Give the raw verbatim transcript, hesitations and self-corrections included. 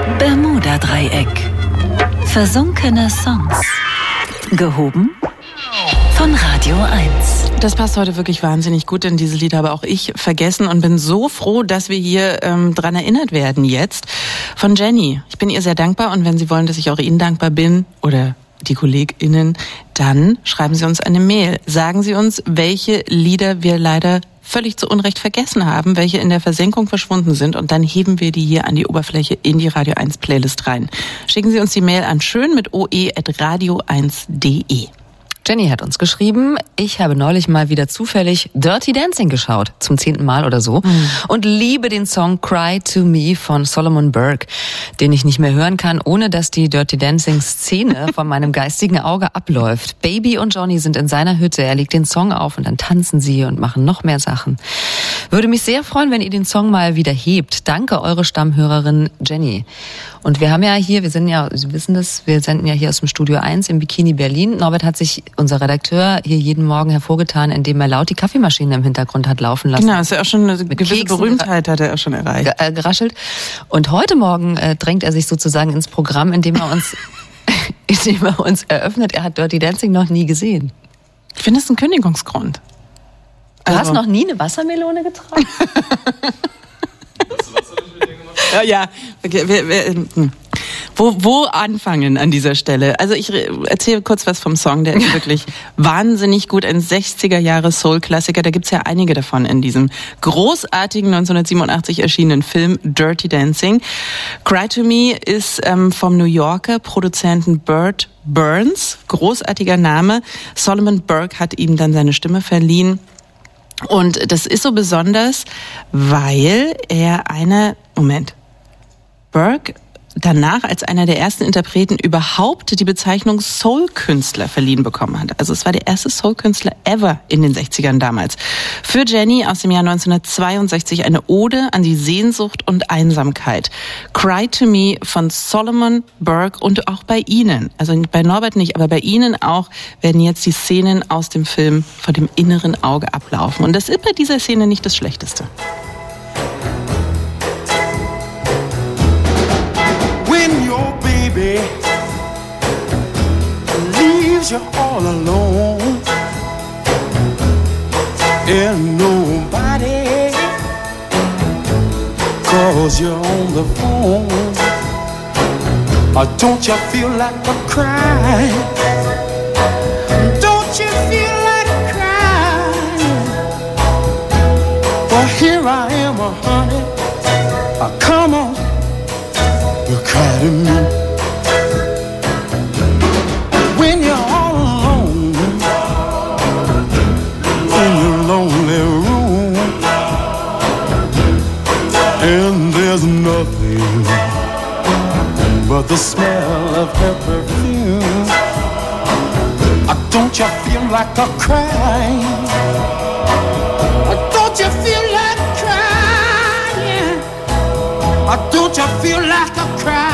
Bermuda-Dreieck. Versunkene Songs. Gehoben von Radio eins. Das passt heute wirklich wahnsinnig gut, denn diese Lieder habe auch ich vergessen und bin so froh, dass wir hier ähm, dran erinnert werden jetzt. Von Jenny. Ich bin ihr sehr dankbar und wenn Sie wollen, dass ich auch Ihnen dankbar bin oder die KollegInnen, dann schreiben Sie uns eine Mail. Sagen Sie uns, welche Lieder wir leider völlig zu Unrecht vergessen haben, welche in der Versenkung verschwunden sind und dann heben wir die hier an die Oberfläche in die Radio eins Playlist rein. Schicken Sie uns die Mail an schön mit oe at radio eins punkt de. Jenny hat uns geschrieben, ich habe neulich mal wieder zufällig Dirty Dancing geschaut, zum zehnten Mal oder so, mhm. und liebe den Song Cry to Me von Solomon Burke, den ich nicht mehr hören kann, ohne dass die Dirty Dancing-Szene von meinem geistigen Auge abläuft. Baby und Johnny sind in seiner Hütte, er legt den Song auf und dann tanzen sie und machen noch mehr Sachen. Würde mich sehr freuen, wenn ihr den Song mal wieder hebt. Danke, eure Stammhörerin Jenny. Und wir haben ja hier, wir sind ja, Sie wissen das, wir senden ja hier aus dem Studio eins im Bikini Berlin. Norbert hat sich, unser Redakteur, hier jeden Morgen hervorgetan, indem er laut die Kaffeemaschine im Hintergrund hat laufen lassen. Genau, ist ja auch schon eine gewisse Keksen Berühmtheit hat er auch schon erreicht. Äh, geraschelt. Und heute Morgen äh, drängt er sich sozusagen ins Programm, indem er uns, indem er uns eröffnet, er hat Dirty Dancing noch nie gesehen. Ich finde, das ist ein Kündigungsgrund. Du also. hast noch nie eine Wassermelone getragen? Ja, ja. Wir, wir, wir, wo, wo anfangen an dieser Stelle? Also ich erzähle kurz was vom Song, der ist wirklich wahnsinnig gut. Ein sechziger Jahre Soul-Klassiker, da gibt's ja einige davon in diesem großartigen neunzehnhundertsiebenundachtzig erschienenen Film Dirty Dancing. Cry to Me ist ähm, vom New Yorker Produzenten Burt Burns, großartiger Name. Solomon Burke hat ihm dann seine Stimme verliehen. Und das ist so besonders, weil er eine, Moment, Burke danach als einer der ersten Interpreten überhaupt die Bezeichnung Soul-Künstler verliehen bekommen hat. Also es war der erste Soul-Künstler ever in den sechzigern damals. Für Jenny aus dem Jahr neunzehnhundertzweiundsechzig eine Ode an die Sehnsucht und Einsamkeit. Cry to Me von Solomon Burke und auch bei Ihnen, also bei Norbert nicht, aber bei Ihnen auch, werden jetzt die Szenen aus dem Film vor dem inneren Auge ablaufen. Und das ist bei dieser Szene nicht das Schlechteste. Baby leaves you all alone and nobody calls you on the phone. Or don't you feel like a crying? Don't you feel like crying? Well, here I am, oh, honey. Oh, come on, you cry to me. When you're all alone in your lonely room and there's nothing but the smell of her perfume, don't you feel like a crying? Don't you feel like crying? Don't you feel like a crying?